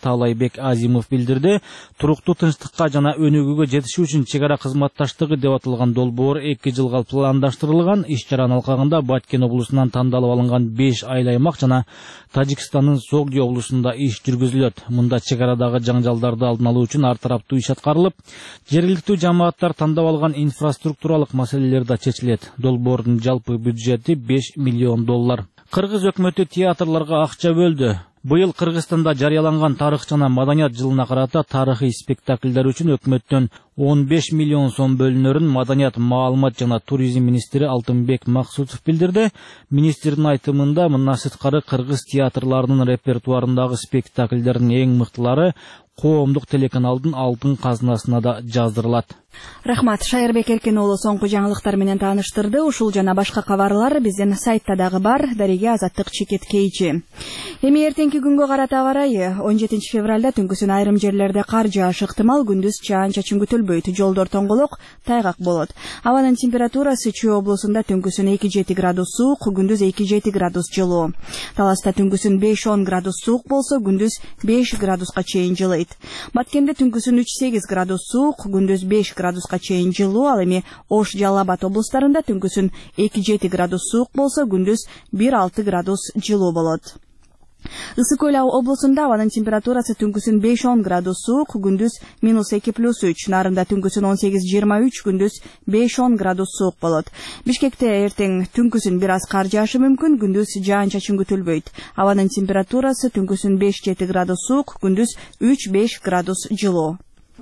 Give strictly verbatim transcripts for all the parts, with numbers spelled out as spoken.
Таалайбек Азимов билдирди. Туруктуу тынчтыкка жана өнүгүүгө жетишүү үчүн чек ара кызматташтыгы деп аталган долбоор эки жылга пландаштырылган. Иш-чаранын алкагында Баткен облусунан тандалып алынган беш айыл аймак жана Тажикстандын Согди облусунда иш жүргүзүлөт. Мында чек арадагы жаңжалдарды алдын алуу үчүн ар тараптуу иш аткарылып, жергиликтүү жамааттар тандап алган инфраструктуралык маселелер да чечилет. Долбоордун жалпы бюджети беш миллион доллар. Кыргыз өкмөтү театрларга акча бөлдү. Быйыл Кыргызстанда жарыяланган тарых жана маданият жылына карата тарыхый спектакльдер үчүн өкмөттөн он беш миллион сом бөлүнөрүн маданият, маалымат жана туризм министри Алтынбек Максутов билдирди. Министрдин айтымында мындан сырткары кыргыз театрларынын репертуарындагы спектакльдердин эң мыктылары коомдук телеканалдын алтын казынасына да жаздырылат. Рахмат, Шайырбек Эркен уулу соңку жаңылыктар менен тааныштырды. Ушул жана башка кабарлар биздин сайтта дагы бар. Дареге Азаттык Чекеткейчи. Эми эртеңки күнгө карата аба ырайы. он жетинчи февралда түнкүсүн айрым жерлерде кар жаашы ыктымал, күндүз чаан-чачын күтүлбөйт. Жолдор тоңголок, тайгак болот. Абанын температурасы Чүй облусунда түнкүсүн эки жети градус суук, күндүз эки жети градус жылуу. Таласта түнкүсүн беш он градус суук болсо, күндүз беш градуска чейин жылыйт. Баткенде түнкүсүн үч сегиз градус суук, күндүз беш градуска чейин жылуу. Ал эми Ош, Жалал Абад облустарында түнкүсүн эки жети градус суук болсо, күндүз бир алты градус жылуу болот. Ысык Көл облусунда абанын температурасы түнкүсүн беш он градус суук, күндүз минус эки плюс үч, нарында түнкүсүн он сегиз жыйырма үч, күндүз беш он градус суук болот. Бишкекте эртең түнкүсүн бир аз кар жаашы мүмкүн, күндүз жаан-чачын күтүлбөйт. Абанын температурасы түнкүсүн беш жети градус суук, күндүз үч беш градус жылуу.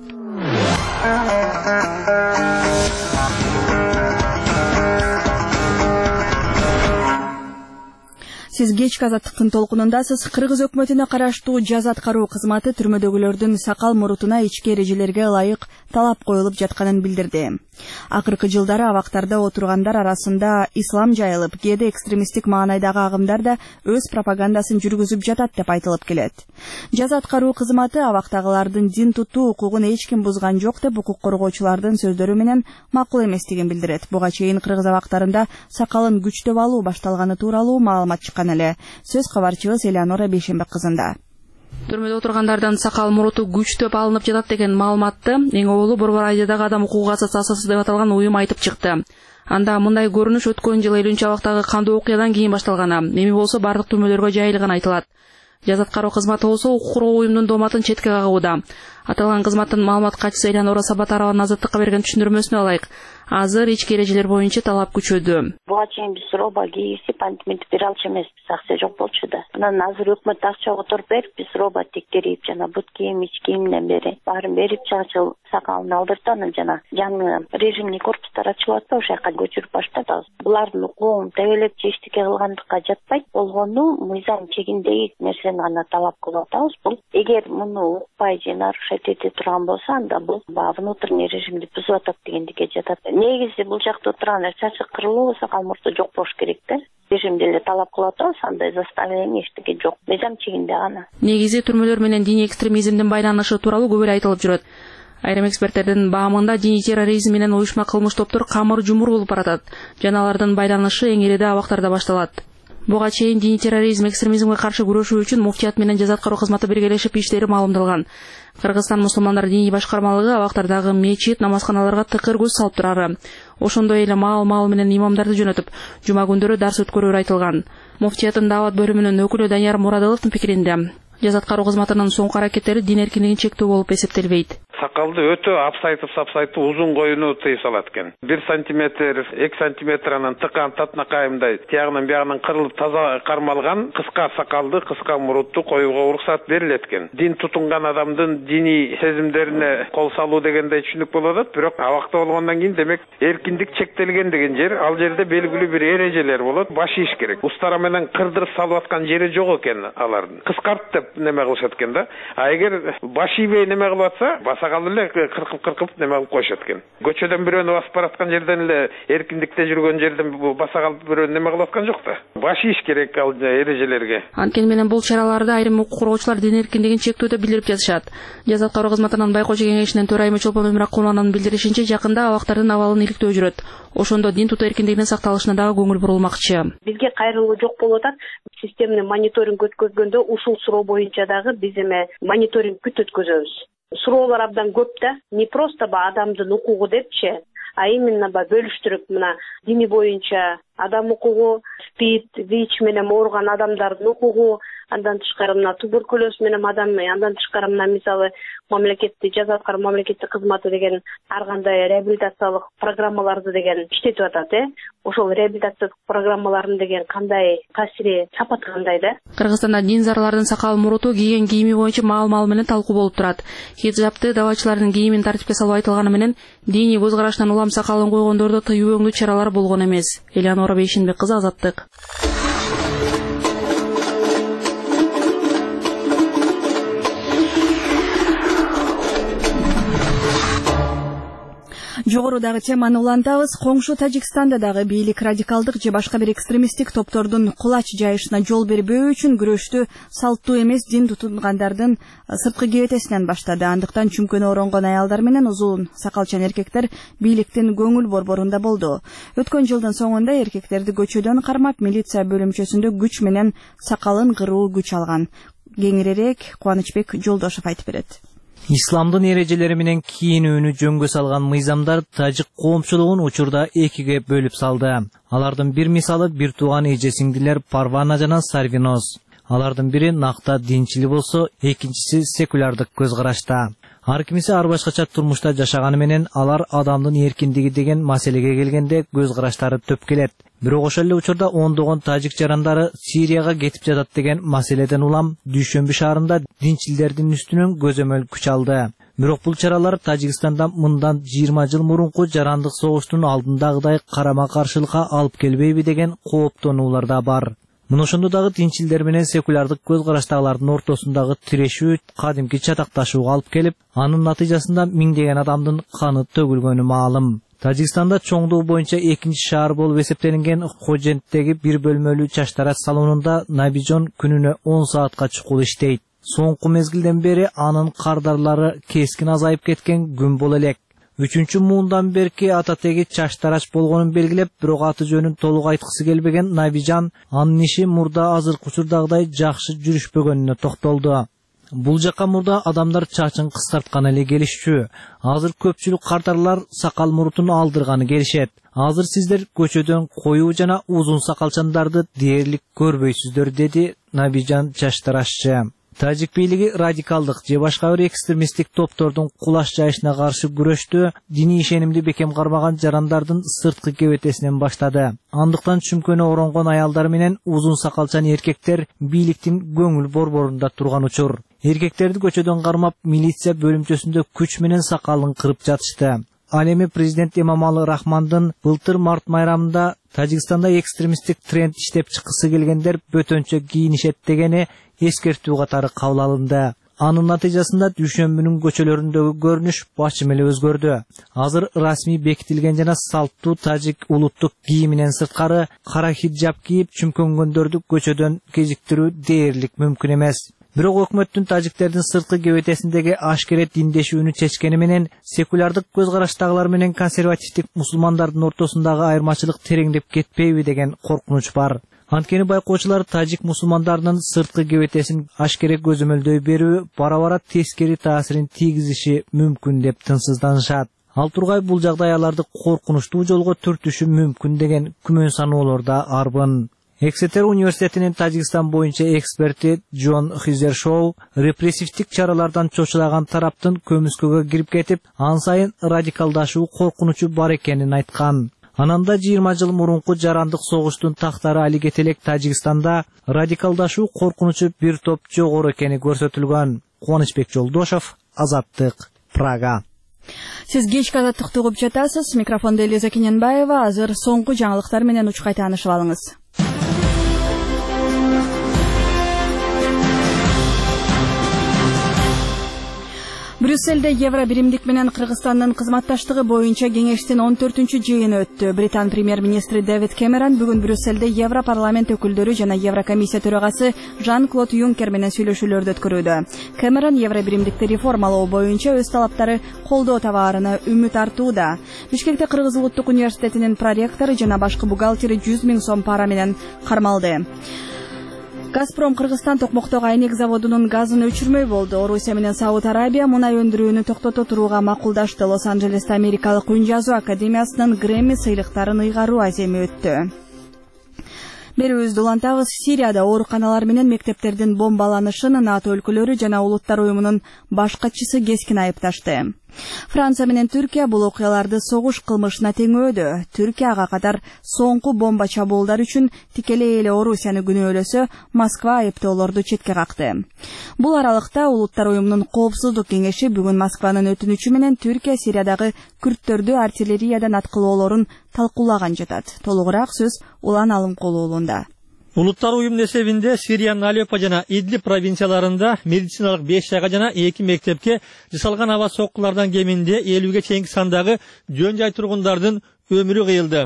Сиз кечки азаттыктын толкунундасыз. Кыргыз өкмөтүнө караштуу жаза аткаруу кызматы түрмөдөгүлөрдүн сакал мурутуна ички эрежелерге ылайык талап коюлуп жатканын билдирди. Акыркы жылдары абактарда отургандар арасында ислам жайылып, кээде экстремисттик маанайдагы агымдар да өз пропагандасын жүргүзүп жатат деп айтылып келет. Жаза аткаруу кызматы абактагылардын дин тутуу укугун эч ким бузган жок деп укук коргоочулардын сөздөрү менен макул эместигин билдирет. Буга чейин кыргыз абактарында сакалын күчтөп алуу башталганы тууралуу маалымат чыккан эле. Сөз кабарчыбыз Элеонора Бейшенбек кызында. Түрмөдө отургандардан сакал муруту күчтөп алынып жатат деген маалыматты эң оолу Борбор Айдадагы адам укугу ассоциациясы деп аталган уюм айтып чыкты. Анда мындай көрүнүш өткөн жылы элүүнчү абактагы кандуу окуядан кийин башталганы. Эми болсо бардык түрмөлөргө жайылганы айтылат. Жаза аткаруу кызматы болсо укук коргоо уюмунун дооматын четке кагууда. Аталган кызматтын маалымат катчысы Элеонора Сабатарованын Азаттыкка берген түшүндүрмөсүнө алайык. Азыр ички эрежелер боюнча талап күчөдү. Буга чейин биз роба кийип антиминтип бере алчу эмеспиз, акча жок болчу да. Анан азыр өкмөт акча которуп берип, биз роба тектерип жана бут кийим, ич кийимден бери баарын берип, чачыл сакалын алдырып, анан жана жаңы режимный корпустар ачылып атпайбы, ошол жака көчүрүп баштадык. Булардын укугун тебелеп же эчтеке кылгандыкка жатпайт болгону мыйзам чегиндеги нерсени гана талап кылып атабыз. Бул эгер муну укпай же нарушать эте турган болсо, анда бул внутренний режимди бузуп атат дегендикке жатат. Негизи бул жакта отургандар чачы кырылуу, сакал мурту жок болуш керек да. Режимде эле талап кылып атабыз, андай заставление эчтеке жок. Мыйзам чегинде гана. Негизи түрмөлөр менен диний экстремизмдин байланышы тууралуу көп эле айтылып жүрөт. Айрым эксперттердин баамында диний терроризм менен уюшма кылмыш топтор камыр жумур болуп баратат. Жана алардын байланышы эң эле абактарда башталат. Буга чейин диний терроризм, экстремизмге каршы күрөшүү үчүн муфтият менен жаза аткаруу кызматы биргелешип иштери маалымдалган. Кыргызстан мусулмандар диний башкармалыгы абактардагы мечит, намазканаларга тыкыр көз салып турары. Ошондой эле маал-маал менен имамдарды жөнөтүп, жума күндөрү дарс өткөрүүрү айтылган. Муфтияттын даават бөлүмүнүн өкүлү Данияр Мурадыловдун пикиринде, жаза аткаруу кызматынын соңку аракеттери дин эркиндигин чектөө болуп эсептелбейт. Сакалды өтө апсайтып сапсайтып узун коюуну тыйып салат экен. бир сантиметр, эки сантиметр анан тыкан татнакайымдай тиягынан биягынан кырылып таза кармалган кыска сакалды, кыска мурутту коюуга уруксат берилет экен. Дин тутунган адамдын диний сезимдерине кол салуу дегендей түшүнүк болуп атат, бирок абакта болгондон кийин демек эркиндик чектелген деген жер, ал жерде белгилүү бир эрежелер болот, баш ийиш керек. Устара менен кырдырып салып аткан жери жок экен алардын. Кыскарт деп неме кылышат экен да. А эгер баш ийбей неме кылып атса, басага алып эле кыркып кыркып неме кылып коюшат экен. Көчөдөн бирөөнү басып бараткан жерден эле эркиндикте жүргөн жерден баса калып бирөөнү неме кылып аткан жок да. Баш ийиш керек ал эрежелерге. Анткени менен бул чараларды айрым укук коргоочулар дин эркиндигин чектөөдө билдирип жатышат. Жаза аткаруу кызматынын байкоочу кеңешинин төрайымы Чолпон Өмүракулованын билдиришинче, жакында абактардын абалын иликтөө жүрөт. Ошондо дин тутуу эркиндигинин сакталышына дагы көңүл бурулмакчы. Бизге кайрылуу жок болуп атат. Системный мониторинг өткөзгөндө ушул суроо боюнча дагы биз эме мониторинг күт өткөзөбүз. Суроолор абдан көп да. Не просто ба адамдын укугу депчи, а именно ба бөлүштүрүп мына дини боюнча адам укугу, СПИД, ВИЧ менен ооруган адамдардын укугу, андан тышкары мына туберкулез менен адам, андан тышкары мына мисалы мамлекеттик жаза аткаруу мамлекеттик кызматы деген ар кандай реабилитациялык программаларды деген иштетип атат, э. Ошол реабилитациялык программаларын деген кандай таасири, сапаты кандай да? Кыргызстанда дин зарлардын сакал муруту, кийген кийими боюнча маал-маал менен талкуу болуп турат. Хиджабты давачылардын кийимин тартипке салуу айтылганы менен диний көз караштан улам сакалын койгондорду тыюу өңдүү чаралар болгон эмес. Элеонора Бейшинбек кызы, Азаттык. Жогорудагы теманы улантабыз. Коңшу Тажикстанда дагы бийлик радикалдык же башка бир экстремисттик топтордун кулач жайышына жол бербөө үчүн күрөштү салттуу эмес дин тутунгандардын сырткы кебетесинен баштады. Андыктан чүмкөнү оронгон аялдар менен узун сакалчан эркектер бийликтин көңүл борборунда болду. Өткөн жылдын соңунда эркектерди көчөдөн кармап, милиция бөлүмчөсүндө күч менен сакалын кыруу күч алган. Кеңирээк Кубанычбек Жолдошов айтып берет. Исламдын эрежелери менен кийинүүнү жөнгө салган мыйзамдар тажик коомчулугун учурда экиге бөлүп салды. Алардын бир мисалы бир тууган эже сиңдилер Парвана жана Сарвиноз. Алардын бири накта динчили болсо, экинчиси секулярдык көз карашта. Ар кимиси ар башкача турмушта жашаганы менен алар адамдын эркиндиги деген маселеге келгенде көз караштары төп келет. Бирок ошол эле учурда ондогон тажик жарандары Сирияга кетип жатат деген маселеден улам Дүйшөмбү шаарында динчилдердин үстүнөн көзөмөл күч алды. Бирок бул чаралар Тажикстанда мындан жыйырма жыл мурунку жарандык согуштун алдындагыдай карама каршылыкка алып келбейби деген кооптонуулар да бар. Мына ошондо дагы динчилдер менен секулярдык көз караштагылардын ортосундагы тирешүү кадимки чатакташууга алып келип, анын натыйжасында миңдеген адамдын каны төгүлгөнү маалым. Тажикстанда чоңдугу боюнча экинчи шаар болуп эсептелинген Ходженттеги бир бөлмөлүү чачтарач салонунда Набижон күнүнө он саатка чукул иштейт. Соңку мезгилден бери анын кардарлары кескин азайып кеткен күн боло элек. Үчүнчү муундан берки ататеги чачтарач болгонун белгилеп, бирок аты жөнүн толук айткысы келбеген Набижан анын иши мурда азыркы учурдагыдай жакшы жүрүшпөгөнүнө токтолду. Бул жакка мурда адамдар чачын кыскартканы эле келишчү. Азыр көпчүлүк кардарлар сакал мурутун алдырганы келишет. Азыр сиздер көчөдөн коюу жана узун сакалчандарды дээрлик көрбөйсүздөр, деди Набижан чачтарашчы. Тажик бийлиги радикалдык же башка бир экстремисттик топтордун кулаш жайышына каршы күрөштү диний ишенимди бекем кармаган жарандардын сырткы кебетесинен баштады. Андыктан чүмкөнү оронгон аялдар менен узун сакалчан эркектер бийликтин көңүл борборунда турган учур. Эркектерди көчөдөн кармап, милиция бөлүмчөсүндө күч менен сакалын кырып жатышты. Ал эми президент Эмомали Рахмандын былтыр март майрамында Тажикстанда экстремисттик тренд иштеп чыккысы келгендер бөтөнчө кийинишет дегени эскертүү катары кабыл алынды. Анын натыйжасында Дүйшөмбүнүн көчөлөрүндөгү көрүнүш башым эле өзгөрдү. Азыр расмий бекитилген жана салттуу тажик улуттук кийиминен сырткары кара хиджаб кийип чүмкөнгөндөрдү көчөдөн кезиктирүү дээрлик мүмкүн эмес. Бирок өкмөттүн тажиктердин сырткы кебетесиндеги ашкере диндешүүнү чечкени менен секулярдык көз караштагылар менен консервативдик мусулмандардын ортосундагы айырмачылык тереңдеп кетпейби деген коркунуч бар. Анткени байкоочулар тажик мусулмандарынын сырткы кебетесин ашкере көзөмөлдөй берүү бара-бара тескери таасирин тийгизиши мүмкүн деп тынчсызданышат. Ал тургай бул жагдай аларды коркунучтуу жолго түртүшү мүмкүн деген күмөн саноолор да арбын. Эксетер университетинин Тажикстан боюнча эксперти Джон Хизершоу репрессивдик чаралардан чочулаган тараптын көмүскөгө кирип кетип, ан сайын радикалдашуу коркунучу бар экенин айткан. Ананда жыйырма жыл мурунку жарандык согуштун тактары али кетелек Тажикстанда радикалдашуу коркунучу бир топ жогору экени көрсөтүлгөн. Кубанычбек Жолдошов, Азаттык, Прага. Сиз кечки Азаттыкты угуп жатасыз. Микрофондо Элиза Кененбаева. Азыр соңку жаңылыктар менен учкай таанышып алыңыз. Брюссельде Евро биримдик менен Кыргызстандын кызматташтыгы боюнча кеңештин он төртүнчү жыйыны өттү. Британ премьер-министри Дэвид Кэмерон бүгүн Брюссельде Евро парламент өкүлдөрү жана Еврокомиссия төрагасы Жан-Клод Юнкер менен сүйлөшүүлөрдү өткөрүүдө. Кэмерон Евро биримдикти реформалоо боюнча өз талаптары колдоо табаарына үмүт артууда. Бишкекте Кыргыз улуттук университетинин проректору жана башкы бухгалтери жүз миң сом пара менен кармалды. Газпром Кыргызстан токмоктогу айнек заводунун газын өчүрмөй болду. Орусия менен Сауд Арабия мунай өндүрүүнү токтото турууга макулдашты. Лос-Анджелесте Америкалык үн жазуу академиясынын Грэмми сыйлыктарын ыйгаруу аземи өттү. Берүүбүздү улантабыз. Сирияда ооруканалар менен мектептердин бомбаланышын НАТО өлкөлөрү жана улуттар уюмунун баш катчысы кескин айыпташты. Франция менен Түркия бул окуяларды согуш кылмышына теңөөдү. Түркия ага катар соңку бомба чабуулдар үчүн тикелей эле Орусияны күнөөлөсө, Москва айыптоолорду четке какты. Бул аралыкта улуттар уюмунун коопсуздук кеңеши бүгүн Москванын өтүнүчү менен Түркия Сириядагы күрттөрдү артиллериядан аткылоолорун талкуулаган жатат. Толугураак сөз Улан Алымкулу уулунда. Улуттар уюмунун эсебинде Сириянын Алеппо жана Идлиб провинцияларында медициналык беш жайга жана эки мектепке жасалган аба соккулардан кеминде элүүгө чейинки сандагы жөн жай тургундардын өмүрү кыйылды.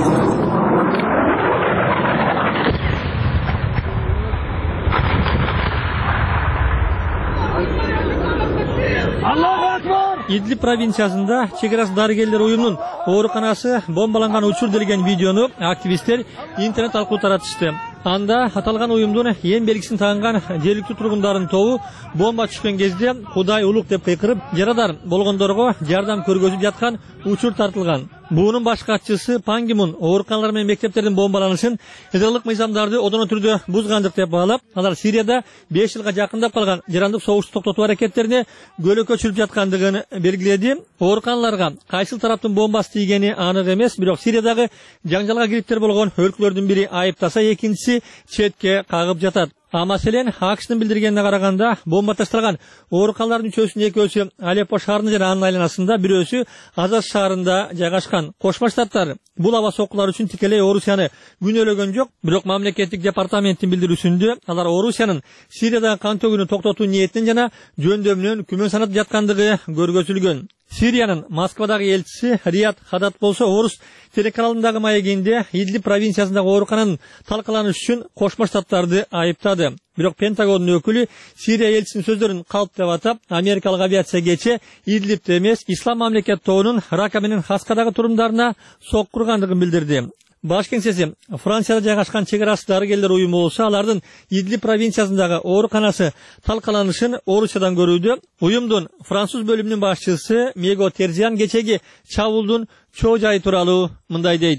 Идлиб провинциясында чек арасы дарыгерлер уюмунун ооруканасы бомбаланган учур делген видеону активисттер интернет аркылуу таратышты. Анда аталган уюмдун эң белгисин тагынган жергиликтүү тургундардын тобу бомба түшкөн кезде Кудай улук деп кыйкырып, жарадар болгондорго жардам көргөзүп жаткан учур тартылган. Буунун баш катчысы Пан Ги Мун ооруканалар менен мектептердин бомбаланышын эдилдик мыйзамдарды одоно түрдө бузгандык деп баалап, алар Сирияда беш жылга жакындап калган жарандык согушту токтотуу аракеттерине көлөккө чүрүп жаткандыгын белгиледи. Ооруканаларга кайсыл тараптын бомбасы тийгени анык эмес, бирок Сириядагы жаңжалга кириптер болгон өлкөлөрдүн бири айыптаса, экинчиси четке кагып жатат. А маселен АКШтын билдиргенине караганда, бомба ташталган ооруканалардын үчөөсүнүн экөөсү Алеппо шаарында жана анын айланасында, бирөөсү Азаз шаарында жайгашкан. Кошмо Штаттар бул аба соккулар үчүн тикелей Орусияны күнөөлөгөн жок, бирок мамлекеттик департаменттин билдирүүсүндө алар Орусиянын Сириядагы кан төгүүнү токтотуу ниетинен жана жөндөмүнөн күмөн санатып жаткандыгы көргөзүлгөн. Сириянын Москвадагы элчиси Рият Хадат болсо, Орус телеканалындагы маегинде Идлиб провинциясындагы оорукананын талкаланышы үчүн Кошмо Штаттарды айыптады. Бирок Пентагондун өкүлү Сирия элчисинин сөздөрүн калп деп атап, Америкалык авиация кече Идлибте эмес, Ислам мамлекет тобунун Рака менен Хаскадагы турумдарына сокку ургандыгын билдирди. Баш кеңсеси Францияда жайгашкан чек арасы дарыгерлер уюму болсо, алардын Идлиб провинциясындагы ооруканасы талкаланышын Орусиядан көрүүдө. Уюмдун француз бөлүмүнүн башчысы Мего Терзиан кечеги чабуулдун чоо жайы тууралуу мындай дейт.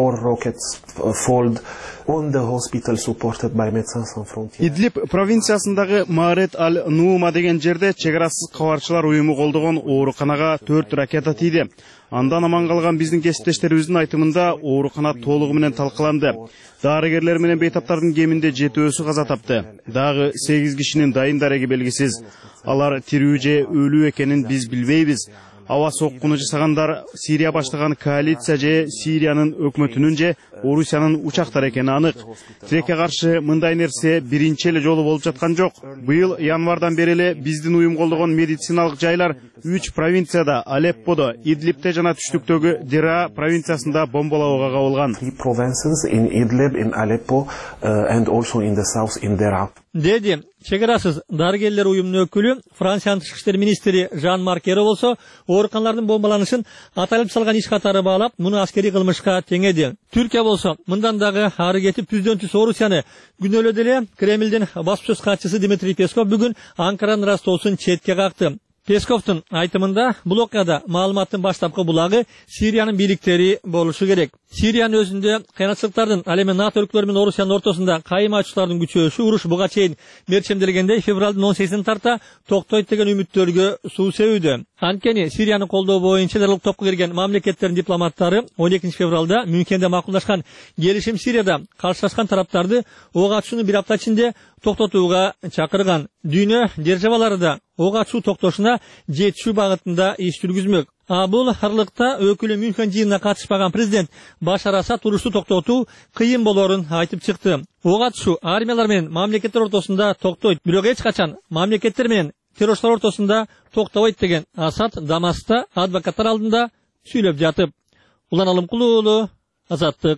Идлиб провинциясындагы Маарет аль-Нуума деген жерде чек арасыз кабарчылар уюму колдогон ооруканага төрт ракета тийди. Андан аман калган биздин кесиптештерибиздин айтымында оорукана толугу менен талкаланды. Дарыгерлер менен бейтаптардын кеминде жетөөсү каза тапты. Дагы сегиз кишинин дайын дареги белгисиз. Алар тирүү же өлүү экенин биз билбейбиз. Аба соккуну жасагандар Сирия баштаган коалиция же Сириянын өкмөтүнүн же Орусиянын учактары экени анык. Тилекке каршы мындай нерсе биринчи эле жолу болуп жаткан жок. Быйыл январдан бери эле биздин уюм колдогон медициналык жайлар үч провинцияда, Алепподо, Идлибте жана түштүктөгү Дера провинциясында бомбалоого кабылган. Деди чек арасыз дарыгерлер уюмунун өкүлү Франциянын тышкы иштер министри Жан-Марк Эро болсо, ооруканалардын бомбаланышын аталып салган иш катары баалап, муну аскерий кылмышка теңеди. Түркия болсо, мындан дагы ары кетип түздөн түз Орусияны күнөөлөдө эле. Кремлдин баспасөз катчысы Дмитрий Песков бүгүн Анкаранын растоосун четке какты. Песковдун айтымында бул окуяда маалыматтын баштапкы булагы Сириянын бийликтери болушу керек. Сириянын өзүндө кыйынчылыктардын, ал эми НАТО өлкөлөрү менен Орусиянын ортосунда кайым ачуулардын күчөөшү, уруш буга чейин мерчемделгендей февралдын он сегизинин тарта токтойт деген үмүттөргө суу себүүдө. Анткени Сириянын колдоо боюнча дерлик топко кирген мамлекеттердин дипломаттары он экинчи февралда Мюнхенде макулдашкан келишим Сирияда каршылашкан тараптарды ок атышууну бир апта ичинде токтотууга чакырган. Дүйнө державалары да ок атышуу токтошуна жетишүү багытында иш жүргүзмөк. А бул аралыкта өкүлү Мюнхен жыйынына катышпаган президент Башар Асад урушту токтотуу кыйын болоорун айтып чыкты. Ок атышуу армиялар менен мамлекеттер ортосунда токтойт, бирок эч качан мамлекеттер менен террорчулар ортосунда токтобойт деген Асад Дамаста адвокаттар алдында сүйлөп жатып. Улан Алымкулуу уулу, Азаттык.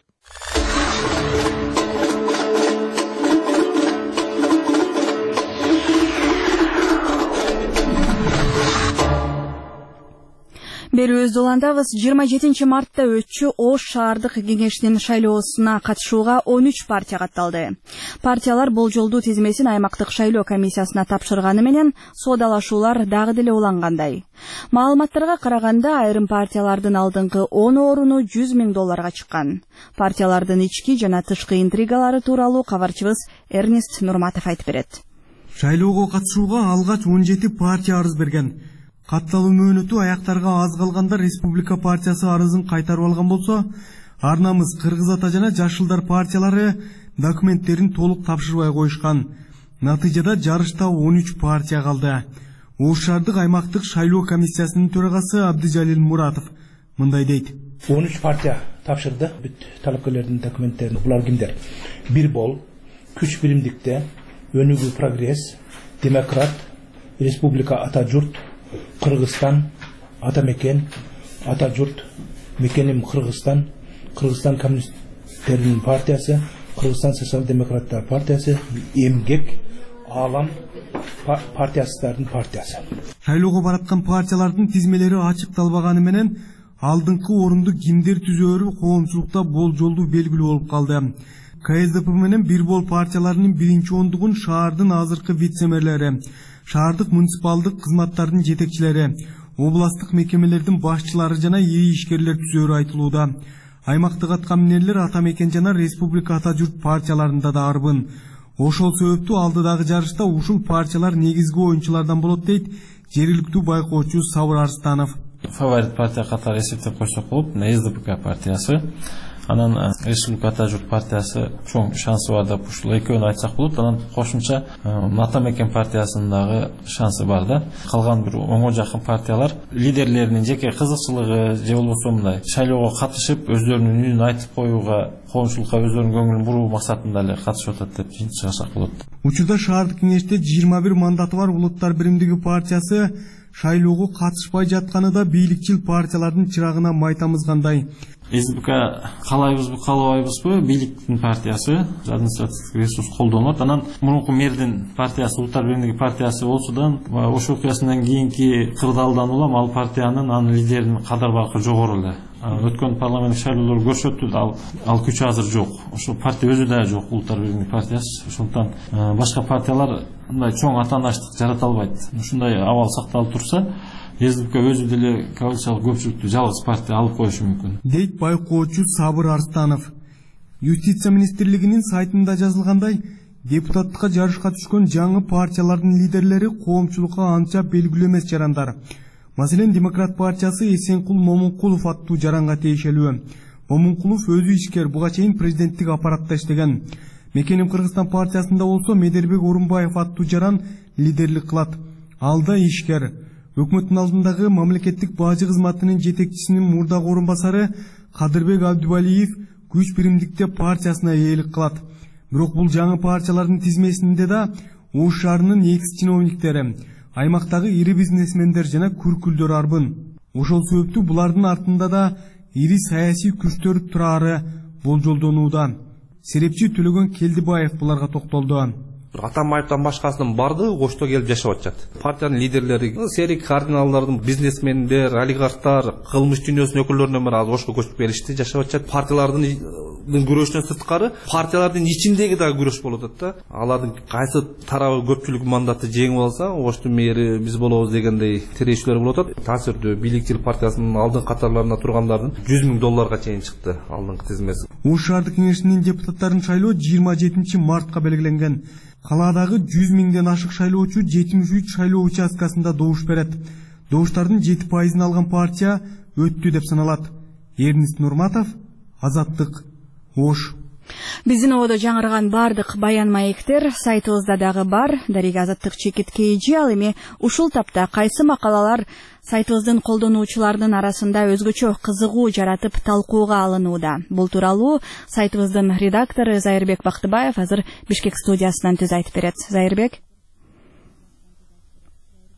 Берүүбүздү улантабыз. жыйырма жетинчи мартта өтчү Ош шаардык кеңешинин шайлоосуна катышууга он үч партия катталды. Партиялар болжолдуу тизмесин аймактык шайлоо комиссиясына тапшырганы менен соодалашуулар дагы деле улангандай. Маалыматтарга караганда айрым партиялардын алдыңкы он орunu жүз миң долларга чыккан. Партиялардын ички жана тышкы интригалары тууралуу кабарчыбыз Эрнест Нурматов айтып берет. Шайлоого катышууга алгач он жети партия арыз берген. Катталуу мөөнөтү аяктарга аз калганда Республика партиясы арызын кайтарып алган болсо, ар намыс Кыргыз Ата жана Жашылдар партиялары документтерин толук тапшырбай коюшкан. Натыйжада жарышта он үч партия калды. Ош шаардык аймактык шайлоо комиссиясынын төрагасы Абдыжалил Муратов мындай дейт. он үч партия тапшырды бүт талапкерлердин документтерин. Булар кимдер? Бир бол, күч биримдикте, Өнүгүү прогресс, Демократ, Республика Ата журт, Кыргызстан, Ата мекен, Ата журт, Мекеним Кыргызстан, Кыргызстан коммунисттердин партиясы, Кыргызстан социал-демократтар партиясы, Эмгек, Алам партиясыздардын партиясы. Шайлоого бараткан партиялардын тизмелери ачыкталбаганы менен алдыңкы орунду кимдер түзөөрү коомчулукта болжолдуу белгилүү болуп калды. КСДП менен бир бол партияларынын биринчи ондугун шаардын азыркы вице-мэрлери, шаардык муниципалдык кызматтардын жетекчилери, областтык мекемелердин башчылары жана ири ишкерлер түзөөрү айтылууда. Аймактык аткаминерлер Ата мекен жана Республика Ата журт партияларында да арбын. Ошол себептүү алдыдагы жарышта ушул партиялар негизги оюнчулардан болот дейт жергиликтүү байкоочу Сабыр Арстанов. Фаворит партия катары эсептеп койсок болот, СДПК партиясы. Анан Республика Ата журт партиясы чоң шансы бар деп ушул экөөнү айтсак болот. Анан кошумча Ата мекен партиясынын дагы шансы бар да. Калган бир онго жакын партиялар лидерлеринин жеке кызыкчылыгы же болбосо мындай шайлоого катышып өздөрүнүн үнүн айтып коюуга, коомчулукка өздөрүнүн көңүлүн буруу максатында эле катышып атат деп чыгышак болот. Учурда шаардык кеңеште жыйырма бир мандаты бар Улуттар биримдиги партиясы шайлоого катышпай жатканы да бийликчил партиялардын чырагына май тамызгандай. СДПК каалайбызбы каалабайбызбы бийликтин партиясы административдик ресурс колдонот. Анан мурунку мэрдин партиясы Улуттар биримдиги партиясы болсудан Ош окуясынан кийинки кырдаалдан улам ал партиянын анын лидеринин кадар баркы жогору эле. Өткөн парламенттик шайлоолор көрсөттү, ал, ал күч азыр жок. Ошо партия өзү да жок, Улуттар биримдиги партиясы. Ошондуктан башка партиялар мындай чоң атаандаштык жарата албайт. Ушундай абал сакталып турса, СДПК өзү деле коалициялык көпчүлүктү жалгыз партия алып коюшу мүмкүн. Дейт байкоочу Сабыр Арстанов. Юстиция министрлигинин сайтында жазылгандай, депутаттыкка жарышка түшкөн жаңы партиялардын лидерлери коомчулукка анча белгилүү эмес жарандар. Маселен, Демократ партиясы Эсенкул Момункулов аттуу жаранга тиешелүү. Момункулов өзү ишкер, буга чейин президенттик аппаратта иштеген. Мекеним Кыргызстан партиясында болсо Медербек Орунбаев аттуу жаран лидерлик кылат. Алда ишкер. Өкмөттүн алдындагы мамлекеттик бажы кызматынын жетекчисинин мурдагы орун басары Кадырбек Абдубалиев күч биримдикте партиясына ээлик кылат. Бирок бул жаңы партиялардын тизмесинде да Ош шаарынын экс чиновниктери, аймактагы ири бизнесмендер жана күркүлдөр арбын. Ошол себептүү булардын артында да ири саясий күчтөр турары болжолдонууда. Серепчи Төлөгөн Келдибаев буларга токтолду. Атамбаевден башкасынын бардыгы Ошто келип жашап атышат. Партиянын лидерлери, серик кардиналдардын, бизнесмендер, олигархтар, кылмыш дүйнөсүнүн өкүлдөрүнөн бери азыр Ошко көчүп келишти, жашап атышат. Партиялардын күрөшүнөн сырткары, партиялардын ичиндеги дагы күрөш болуп атат да. Алардын кайсы тарабы көпчүлүк мандатты жеңип алса, Оштун мэри биз болобуз дегендей тирешүүлөр болуп атат. Таасирдүү бийликчил партиясынын алдыңкы катарларына тургандардын жүз миң долларга чейин чыкты алдыңкы тизмеси. Ош шаардык кеңешинин депутаттарын шайлоо жыйырма жетинчи мартка белгиленген. Калаадагы жүз миңден ашык шайлоочу жетимиш үч шайлоо участкасында добуш берет. Добуштардын жети пайызын алган партия өттү деп саналат. Эрнест Нурматов, Азаттык, Ош. Биздин ободо жаңырган бардык баян маектер сайтыбызда дагы бар. Дарига Азаттык чекит кейжи. Ал эми ушул тапта кайсы макалалар сайтыбыздын колдонуучуларынын арасында өзгөчө кызыгуу жаратып талкууга алынууда. Бул тууралуу сайтыбыздын редактору Зайырбек Бактыбаев азыр Бишкек студиясынан түз айтып берет. Зайырбек.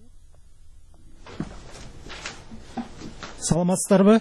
Саламатсыздарбы?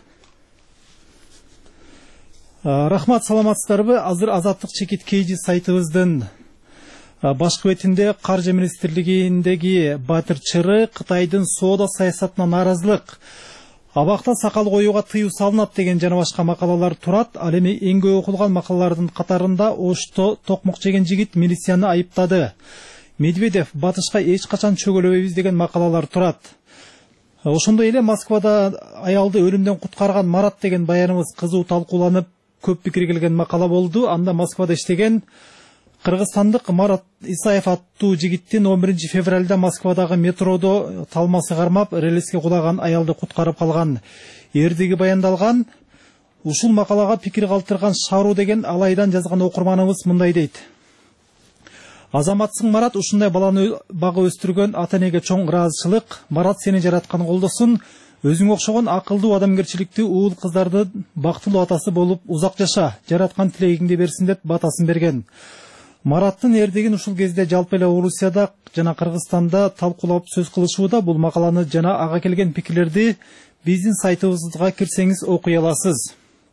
Рахмат, саламатсыздарбы? Азыр Азаттык чекит кейжи сайтыбыздын башкы бетинде Каржы министрлигиндеги Батыр Чыры Кытайдын соода саясатына нааразылык, абакта сакал коюуга тыюу салынат деген жана башка макалалар турат. Ал эми эң көп окулган макалалардын катарында Ошто токмок жеген жигит милицияны айыптады. Медведев батышка эч качан чөгөлөбөйбүз деген макалалар турат. Ошондой эле Москвада аялды өлүмдөн куткарган Марат деген баяныбыз кызуу талкууланып, көп пикир келген макала болду. Анда Москвада иштеген кыргызстандык Марат Исаев аттуу жигиттин он биринчи февралда Москвадагы метродо талмасы кармап, релиске кулаган аялды куткарып калган эрдиги баяндалган. Ушул макалага пикир калтырган Шару деген алайдан жазган окурманыбыз мындай дейт: Азаматсың Марат, ушундай баланы бага өстүргөн ата-энеге чоң ыраазычылык. Марат сени жараткан колдосун. Өзүң окшогон акылдуу, адамгерчиликтүү уул кыздарды бактылуу атасы болуп узак жаша, жараткан тилегиңди берсин деп батасын берген. Мараттын эрдигин ушул кезде жалпы эле Орусияда жана Кыргызстанда талкуулап сөз кылышууда. Бул макаланы жана ага келген пикирлерди биздин сайтыбызга кирсеңиз окуй аласыз.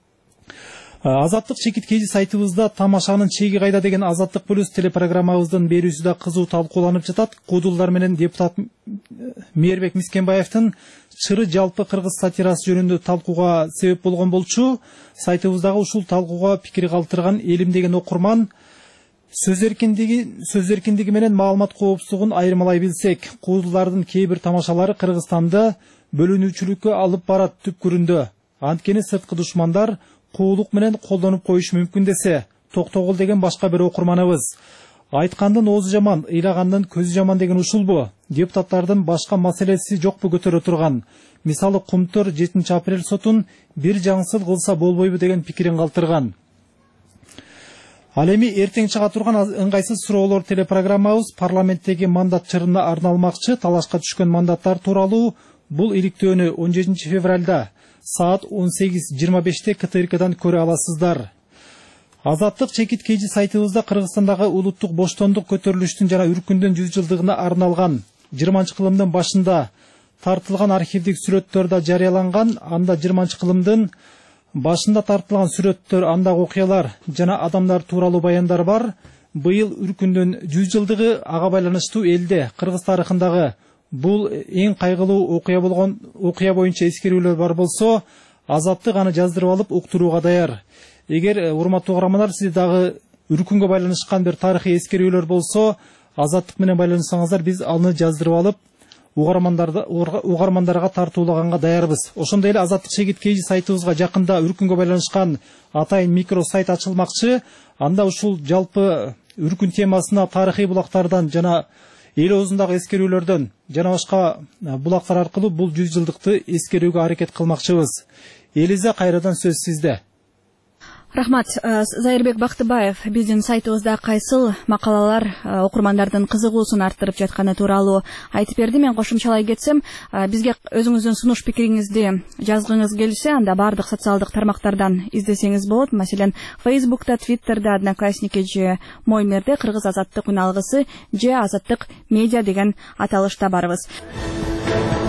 Азаттык чекит кейжи сайтыбызда тамашанын чеги кайда деген Азаттык плюс телепрограммабыздын берүүсү да кызуу талкууланып жатат. Куудулдар менен депутат Мээрбек Мискенбаевдин Чыры жалпы кыргыз сатирасы жөнүндө талкууга себеп болгон болчу. Сайтыбыздагы ушул талкууга пикир калтырган Элим деген окурман: сөз эркиндиги сөз эркиндиги менен маалымат коопсуздугун айырмалай билсек, куудулдардын кээ бир тамашалары Кыргызстанда бөлүнүүчүлүккө алып барат түпкүрүндө. Анткени сырткы душмандар куулук менен колдонуп коюшу мүмкүн десе, токтогул деген башка бир окурманыбыз: айткандын оозу жаман, ыйлагандын көзү жаман деген ушулбу? Депутаттардын башка маселеси жокпу көтөрө турган? Мисалы, Кумтөр жетинчи апрель сотун бир жаңсыл кылса болбойбу деген пикирин калтырган. Ал эми эртең чыга турган ыңгайсыз суроолор телепрограммабыз парламенттеги мандат чырына арналмакчы. Талашка түшкөн мандаттар тууралуу бул иликтөөнү он жетинчи февралда саат он сегиз жыйырма беште К Т Р Кдан көрө аласыздар. Азаттык чекит кейжи сайтыбызда Кыргызстандагы улуттук боштондук көтөрүлүштүн жана үркүндүн жүз жылдыгына арналган жыйырманчы кылымдын башында тартылган архивдик сүрөттөр да жарыяланган. Анда жыйырманчы кылымдын башында тартылган сүрөттөр, андагы окуялар жана адамдар тууралуу баяндар бар. Быйыл үркүндүн жүз жылдыгы, ага байланыштуу элде кыргыз тарыхындагы бул эң кайгылуу окуя болгон окуя боюнча эскерүүлөр бар болсо, Азаттык аны жаздырып алып уктурууга даяр. Эгер урматтуу угармандар, сизде дагы үркүнгө байланышкан бир тарыхый эскерүүлөр болсо, Азаттык менен байланышсаңыздар, биз аны жаздырып алып угармандарга тартуулаганга даярбыз. Ошондой эле Азаттык чекит кейжи сайтыбызга жакында үркүнгө байланышкан атайын микро сайт ачылмакчы. Анда ушул жалпы үркүн темасына тарыхый булактардан жана эл оозундагы эскерүүлөрдөн жана башка булактар аркылуу бул жүз жылдыкты эскерүүгө аракет кылмакчыбыз. Элиза, кайрадан сөз сизде. Рахмат. Зайырбек Бактыбаев биздин сайтыбызда кайсыл макалалар окурмандардын кызыгуусун арттырып жатканы тууралуу айтып берди. Мен кошумчалай кетсем, бизге өзүңүздүн сунуш пикириңизди жазгыңыз келсе, анда бардык социалдык тармактардан издесеңиз болот. Маселен, Фейсбукта, Твиттерде, Одноклассники же Моймерде Кыргыз Азаттык үн алгысы же Азаттык медиа деген аталышта барбыз.